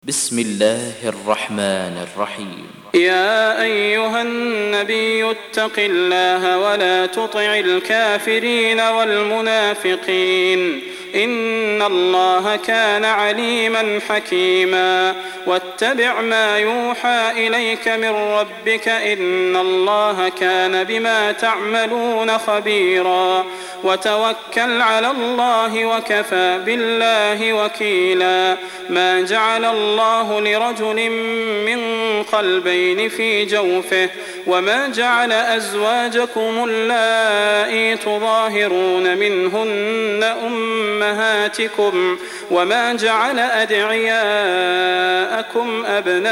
بسم الله الرحمن الرحيم. يا أيها النبي اتق الله ولا تطع الكافرين والمنافقين إن الله كان عليما حكيما واتبع ما يوحى إليك من ربك إن الله كان بما تعملون خبيرا وتوكل على الله وكفى بالله وكيلا ما جعل الله لرجل من قلبين في جوفه وما جعل أزواجكم اللائي تظاهرون منهن أمهاتكم وما جعل أدعياءكم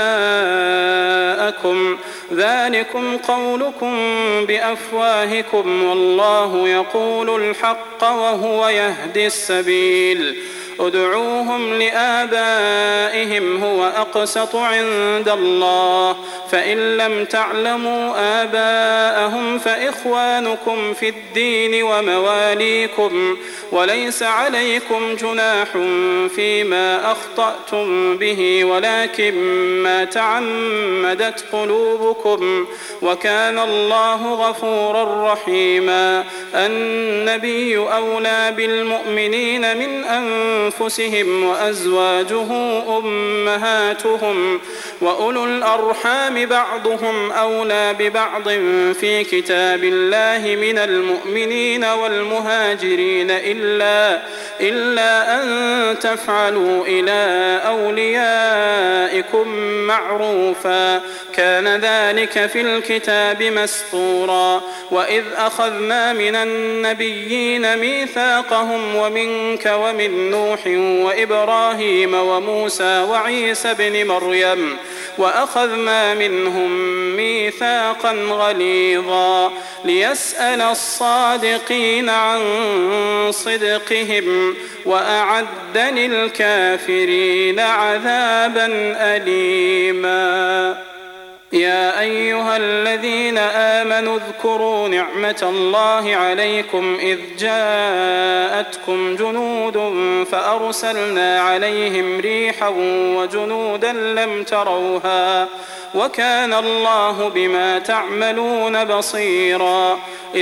أبناءكم ذلكم قولكم بأفواهكم والله يقول الحق وهو يهدي السبيل ادعوهم لآبائهم هو أقسط عند الله فإن لم تعلموا آباءهم فإخوانكم في الدين ومواليكم وليس عليكم جناح فيما أخطأتم به ولكن ما تعمدت قلوبكم وكان الله غفورا رحيما النبي أولى بالمؤمنين من أنفسهم وأزواجه أمهاتهم وأولو الأرحام بعضهم أولى ببعض في كتاب الله من المؤمنين والمهاجرين إلا أن تفعلوا إلى أوليائكم معروفا كان ذلك في الكتاب مسطورا وإذ أخذنا من النبيين ميثاقهم ومنك ومن نوح وإبراهيم وموسى وعيسى بن مريم وأخذنا منهم ميثاقا غليظا ليسأل الصادقين عن صدقهم وأعد للكافرين عذابا أليما يا أيها الذين آمنوا اذكروا نعمة الله عليكم إذ جاءتكم جنود فأرسلنا عليهم ريحا وجنودا لم تروها وكان الله بما تعملون بصيرا إذ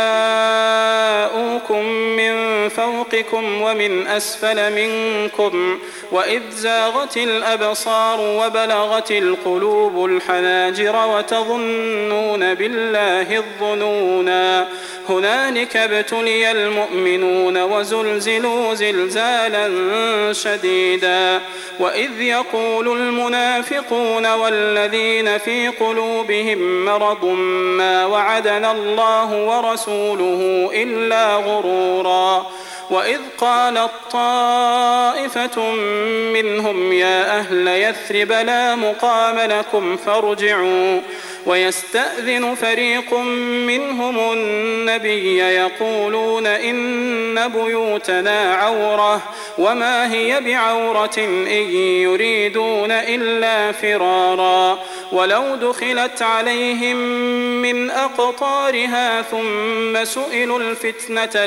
جاءوكم من فوقكم ومن أسفل منكم وإذ زاغت الأبصار وبلغت القلوب الحناجر وتظنون بالله الظنونا هنالك ابتلي المؤمنون وزلزلوا زلزالا شديدا وإذ يقول المنافقون والذين في قلوبهم مرض ما وعدنا الله ورسوله إلا غرورا وإذ قالت طائفة منهم يا أهل يثرب لا مقام لكم فارجعوا ويستأذن فريق منهم النبي يقولون إن بيوتنا عورة وما هي بعورة إن يريدون إلا فرارا ولو دخلت عليهم من أقطارها ثم سئلوا الفتنة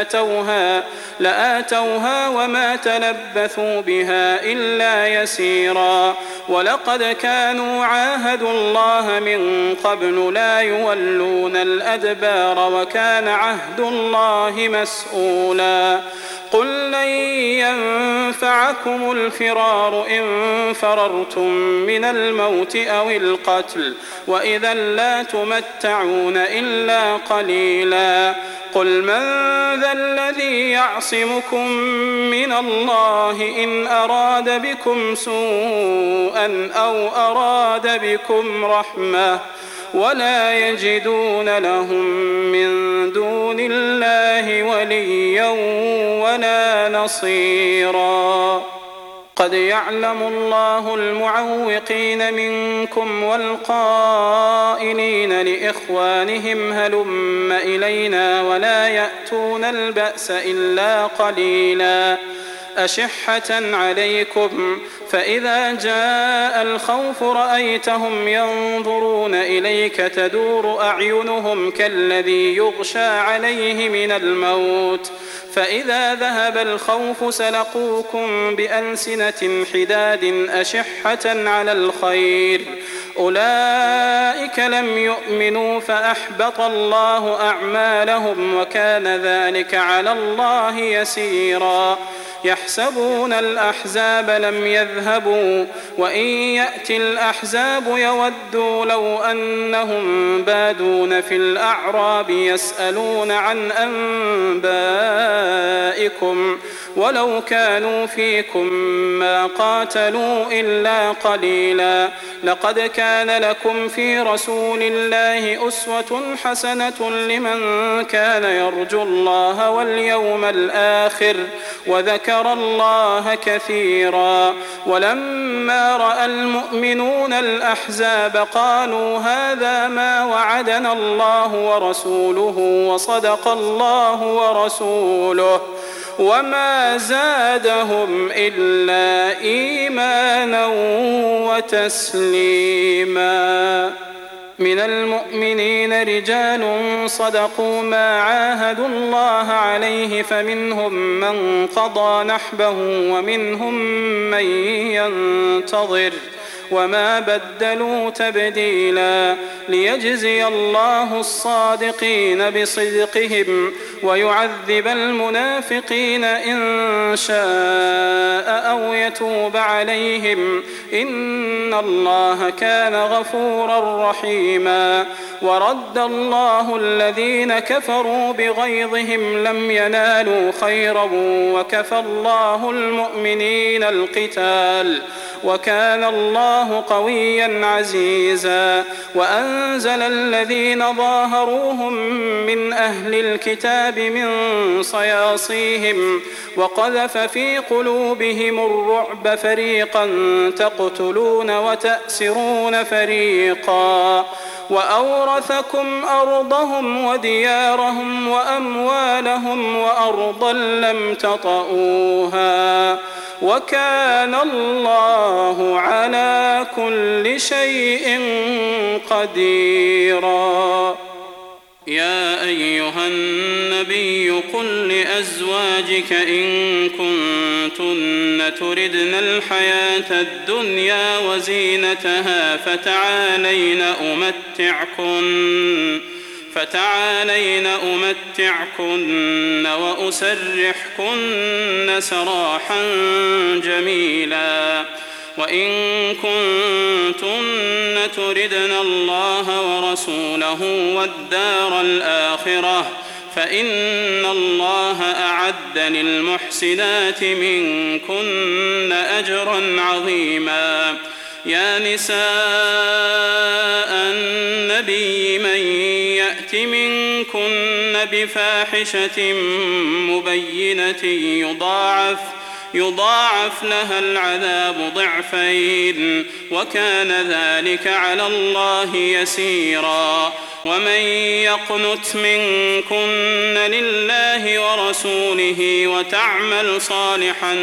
لآتوها وما تلبثوا بها إلا يسيرا ولقد كانوا عاهدوا الله من قبل لا يولون الأدبار وكان عهد الله مسؤولا قل لن ينفعكم الفرار إن فررتم من الموت أو القتل وإذا لا تمتعون إلا قليلا قل من ذا الذي يعصمكم من الله إن أراد بكم سوءا أو أراد بكم رحمة ولا يجدون لهم من دون الله وليا ولا نصيرا قد يعلم الله المعوقين منكم والقائلين لإخوانهم هلم إلينا ولا يأتون البأس إلا قليلا أشحة عليكم فإذا جاء الخوف رأيتهم ينظرون إليك تدور أعينهم كالذي يغشى عليه من الموت فإذا ذهب الخوف سلقوكم بألسنة حداد أشحة على الخير أولئك لم يؤمنوا فأحبط الله أعمالهم وكان ذلك على الله يسيرا يحسبون الأحزاب لم يذهبوا وإن يأتي الأحزاب يودوا لو أنهم بادون في الأعراب يسألون عن أنبائكم ولو كانوا فيكم ما قاتلوا إلا قليلا لقد كان لكم في رسول الله أسوة حسنة لمن كان يرجو الله واليوم الآخر وذكر الله كثيرا ولما رأى المؤمنون الأحزاب قالوا هذا ما وعدنا الله ورسوله وصدق الله ورسوله وما زادهم إلا إيمانا وتسليما من المؤمنين رجال صدقوا ما عاهدوا الله عليه فمنهم من قضى نحبه ومنهم من ينتظر وما بدلوا تبديلا ليجزي الله الصادقين بصدقهم ويعذب المنافقين إن شاء أو يتوب عليهم إن الله كان غفورا رحيما ورد الله الذين كفروا بغيظهم لم ينالوا خيرا وكفى الله المؤمنين القتال وكان الله قويا عزيزا وأنزل الذين ظاهروهم من أهل الكتاب من صياصيهم وقذف في قلوبهم الرعب فريقا تقتلون وتأسرون فريقا وأورثكم أرضهم وديارهم وأموالهم وأرضا لم تطئوها وكان الله على كل شيء قديرا يا أيها النبي قل لأزواجك إن كنتن تردن الحياة الدنيا وزينتها فتعالين أمتعكن وأسرحكن سراحا جميلا وإن كنتن تردن الله ورسوله والدار الآخرة فإن الله أعد للمحسنات منكن أجرا عظيما يا نساء النبي من يأت منكن بفاحشة مبينة يضاعف لها العذاب ضعفين وكان ذلك على الله يسيرا ومن يقنت منكن لله ورسوله وتعمل صالحا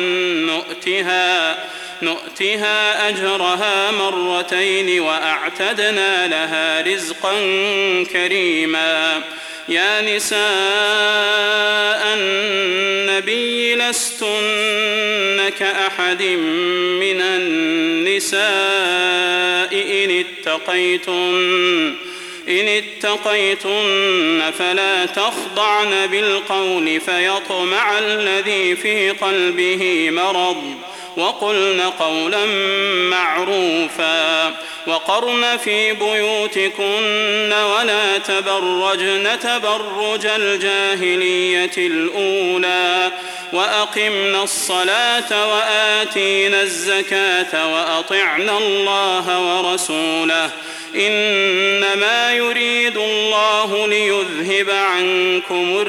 نؤتها أجرها مرتين وأعتدنا لها رزقا كريما يا نساء النبي لستن كأحد من النساء إن اتقيتن فلا تخضعن بالقول فيطمع الذي في قلبه مرض وقلن قولا معروفا وقرن في بيوتكن ولا تبرجن تبرج الجاهلية الأولى وأقمنا الصلاة وآتينا الزكاة وأطعنا الله ورسوله إنما يريد الله ليذهب عنكم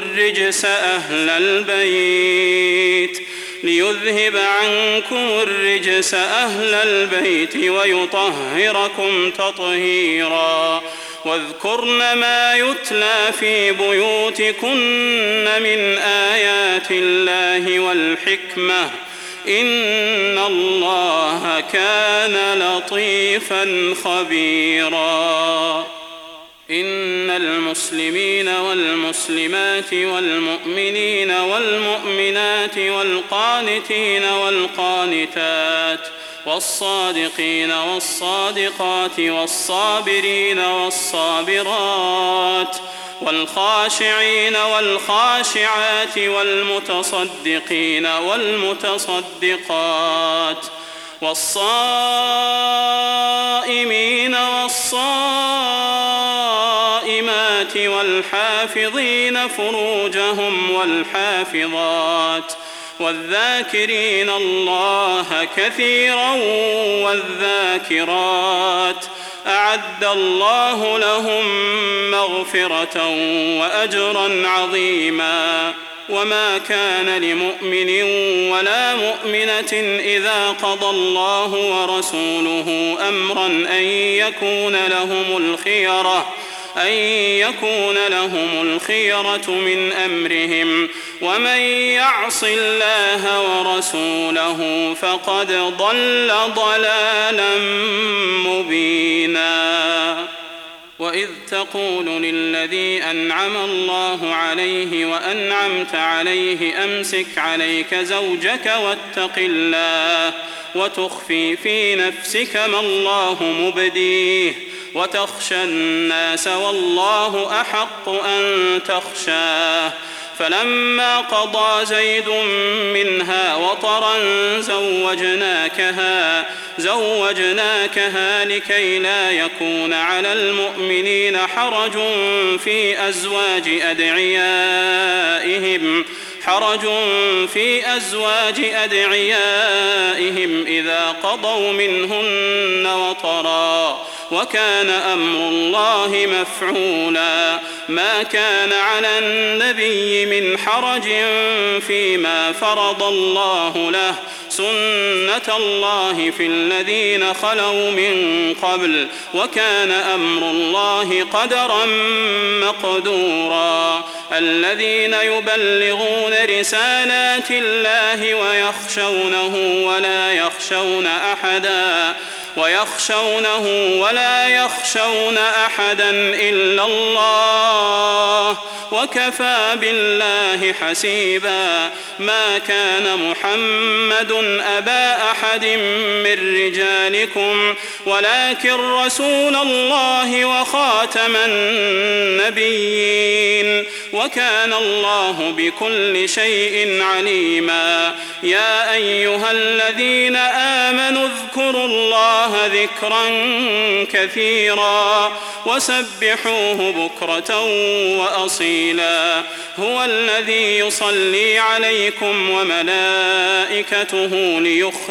الرجس أهل البيت ويطهركم تطهيرا واذكرن ما يتلى في بيوتكن من آيات الله والحكمة إن الله كان لطيفا خبيرا إن المسلمين والمسلمات والمؤمنين والمؤمنات والقانتين والقانتات والصادقين والصادقات والصابرين والصابرات والخاشعين والخاشعات والمتصدقين والمتصدقات والصائمين والصائمات والحافظين فروجهم والحافظات والذاكرين الله كثيرا والذاكرات أعد الله لهم مغفرة وأجرا عظيما. وما كان لمؤمن ولا مؤمنة إذا قضى الله ورسوله أمرا أن يكون لهم الخيرة من أمرهم ومن يعص الله ورسوله فقد ضل ضلالا مبينا. وإذ تقول للذي أنعم الله عليه وأنعمت عليه أمسك عليك زوجك واتق الله وتخفي في نفسك ما الله مبديه وتخشى الناس والله أحق أن تخشاه فلما قضى زيد منها وطرا زوجناكها لكي لا يكون على المؤمنين حرج في أزواج أدعيائهم إذا قضوا منهن وطرا وكان أمر الله مفعولا. ما كان على النبي من حرج فيما فرض الله له سنة الله في الذين خلوا من قبل وكان أمر الله قدرا مقدورا. الذين يبلغون رسالات الله ولا يخشون أحدا إلا الله وكفى بالله حسيبا. ما كان محمد أبا أحد من رجالكم ولكن رسول الله وخاتم النبيين وكان الله بكل شيء عليما. يا أيها الذين آمنوا اذكروا الله ذكرا كثيرا وسبحوه بكرة وأصيلا. هو الذي يصلي عليكم وملائكته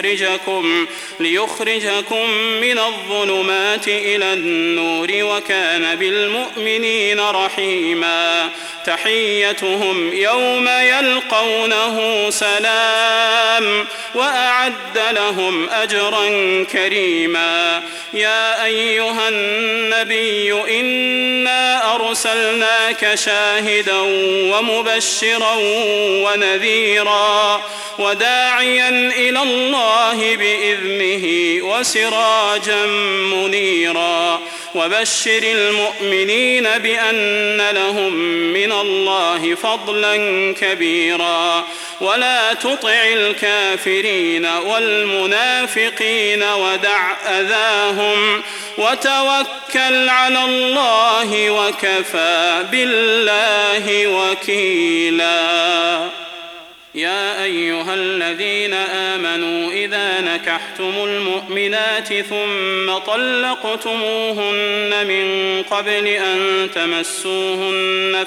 ليخرجكم من الظلمات إلى النور وكان بالمؤمنين رحيما. تحيتهم يوم يلقونه سلام وأعد لهم أجرا كريما. يا أيها النبي إنا أرسلناك شاهدا ومبشرا ونذيرا وداعيا إلى الله بإذنه وسراجا منيرا. وبشر المؤمنين بأن لهم من الله فضلا كبيرا. ولا تطع الكافرين والمنافقين ودع أذاهم وتوكل على الله وكفى بالله وكيلا. يا أيها الذين آمنوا إذا نكحتم المؤمنات ثم طلقتموهن من قبل أن تمسوهن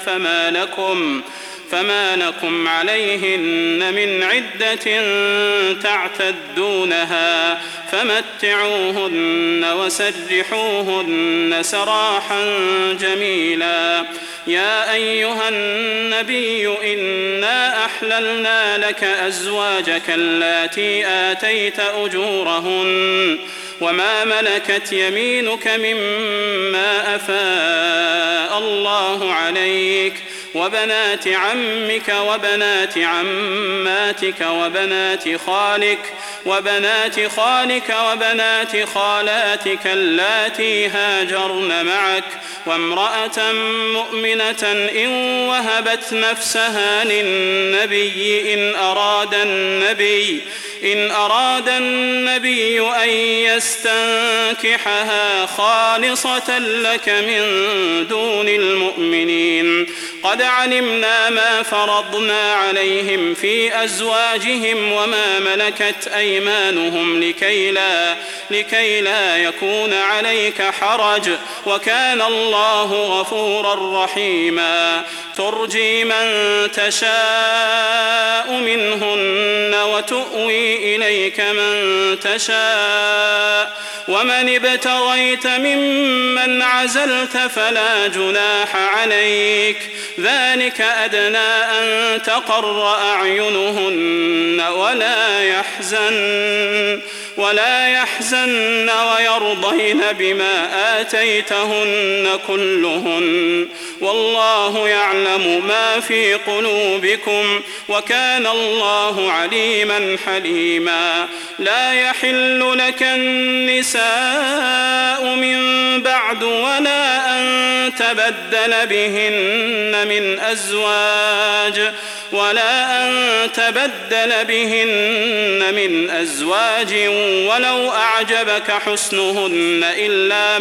فما لكم عليهن من عدة تعتدونها فمتعوهن وسرحوهن سراحا جميلا. يا أيها النبي إنا أحللنا لك أزواجك اللاتي آتيت أجورهن وما ملكت يمينك مما أفاء الله عليك وبنات عمك وبنات عماتك وبنات خالك وبنات خالك وبنات خالاتك اللاتي هاجرن معك وامرأة مؤمنة إن وهبت نفسها للنبي إن أراد النبي أن يستنكحها خالصة لك من دون المؤمنين. قد علمنا ما فرضنا عليهم في أزواجهم وما ملكت أيمانهم لكي لا يكون عليك حرج، وكان الله غفورا رحيما. ترجي من تشاء منهن وتؤوي إليك من تشاء، ومن ابتغيت ممن عزلت فلا جناح عليك، ذلك أدنى أن تقر أعينهن ولا يحزن ويرضين بما آتيتهن كلهن، والله يعلم ما في قلوبكم، وكان الله عليما حليما. لا يحل لك النساء من بعد ولا أن تبدل بهن من أزواج ولو أعجبك حسنهن إلا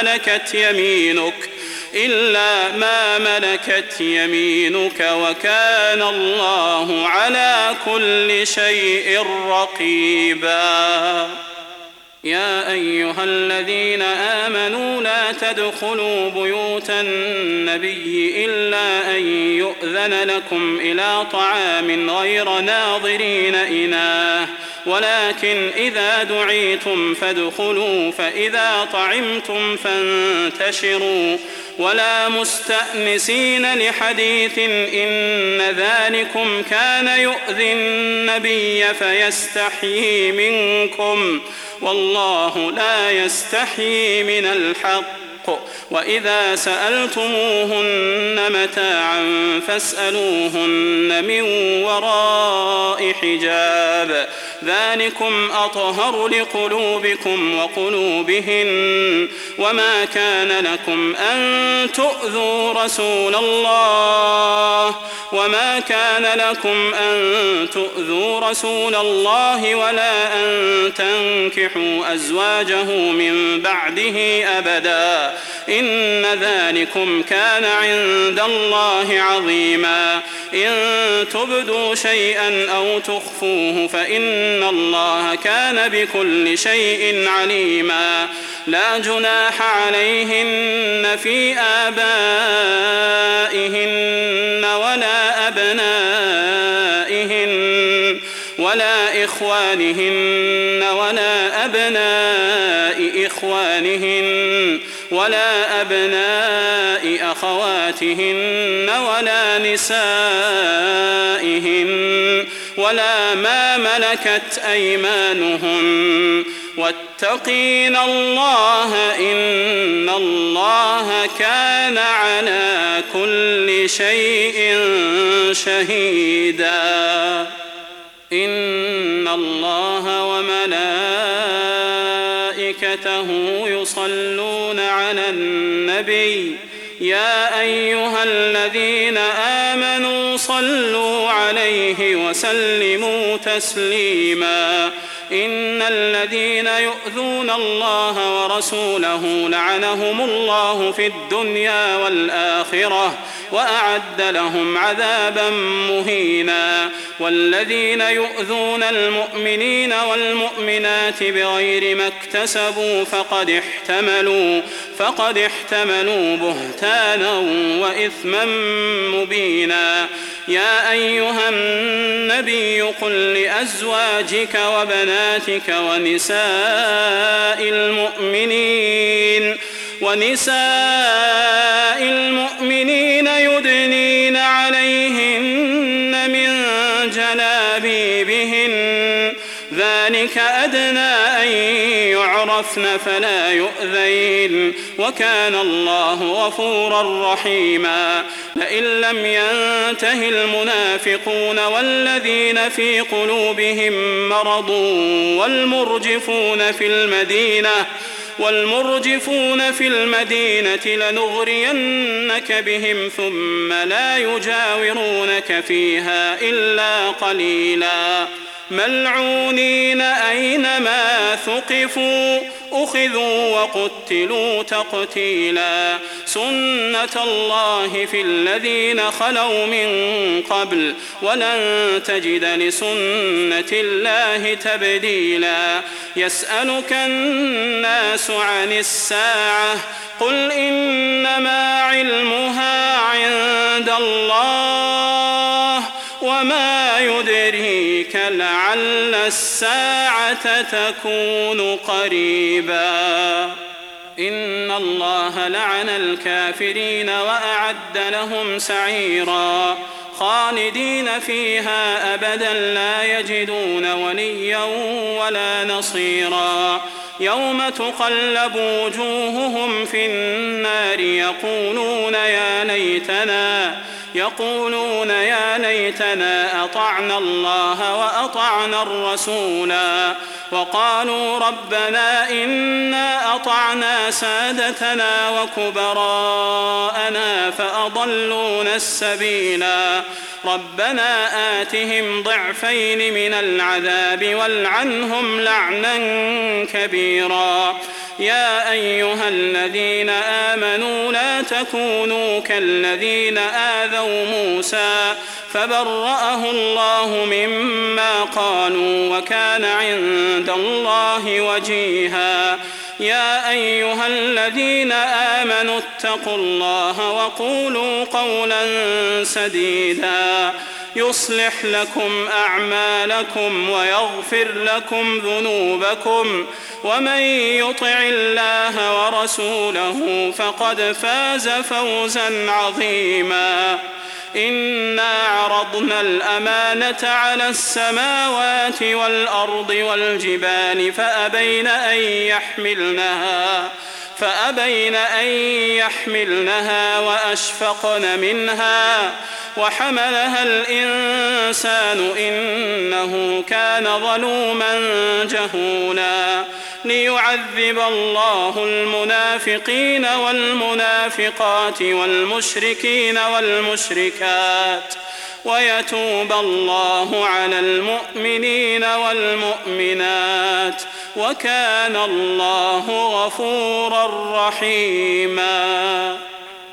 ما ملكت يمينك، وكان الله على كل شيء رقيبا. يا أيها الذين آمنوا لا تدخلوا بيوت النبي إلا أن يؤذن لكم إلى طعام غير ناظرين إناه، ولكن إذا دعيتم فادخلوا، فإذا طعمتم فانتشروا، ولا مستأنسين لحديث، إن ذلكم كان يؤذي النبي فيستحيي منكم، والله لا يستحيي من الحق. وإذا سألتموهن متاعا فاسألوهن من وراء حجاب، ذلكم أطهر لقلوبكم وقلوبهن. وما كان لكم أن تؤذوا رسول الله ولا أن تنكحوا أزواجه من بعده أبدا، إن ذلكم كان عند الله عظيما. إن تبدوا شيئا أو تخفوه فإن الله كان بكل شيء عليما. لا جناح عليهن في آبائهن ولا أبنائهن ولا إخوانهن ولا أبناء إخوانهن ولا أبناء أخواتهن ولا نسائهن ولا ما ملكت أيمانهن، واتقين الله إن الله كان على كل شيء شهيدا. إن الله وملائكته يصلون على النبي، يا أيها الذين آمنوا صلوا عليه وسلموا تسليما. إن الذين يؤذون الله ورسوله لعنهم الله في الدنيا والآخرة وأعد لهم عذابا مهينا. والذين يؤذون المؤمنين والمؤمنات بغير ما اكتسبوا فقد احتملوا بهتانا وإثما مبينا. يا أيها النبي قل لأزواجك وبناتك ونساء المؤمنين يدنين عليهن من جلابيبهن، ذلك أدنى أن يعرفن عرفن فلا يؤذين وكان الله غفورا رحيما لئن لم ينته المنافقون والذين في قلوبهم مرض والمرجفون في المدينة لنغرينك بهم ثم لا يجاورونك فيها إلا قليلا ملعونين أينما ثقفوا أخذوا وقتلوا تقتيلا سنة الله في الذين خلوا من قبل ولن تجد لسنة الله تبديلا يسألك الناس عن الساعة قل إنما علمها عند الله وما يدريك لعل الساعة تكون قريبا إن الله لعن الكافرين وأعد لهم سعيرا خالدين فيها أبدا لا يجدون وليا ولا نصيرا يوم تقلب وجوههم في النار يقولون يا ليتنا أطعنا الله وأطعنا الرسولا وقالوا ربنا إنا أطعنا سادتنا وكبراءنا فأضلونا السبيلا ربنا آتهم ضعفين من العذاب والعنهم لعنا كبيرا يا أيها الذين آمنوا لا تكونوا كالذين آذوا موسى فبرأه الله مما قالوا وكان عند الله وجيها يا أيها الذين آمنوا اتقوا الله وقولوا قولا سديدا يصلح لكم أعمالكم ويغفر لكم ذنوبكم ومن يطع الله ورسوله فقد فاز فوزا عظيما إنا عرضنا الأمانة على السماوات والأرض والجبال فأبين أن يحملنها وأشفقن منها وحملها الإنسان إنه كان ظلوما جهولا ليعذب الله المنافقين والمنافقات والمشركين والمشركات ويتوب الله على المؤمنين والمؤمنات وكان الله غفورا رحيما.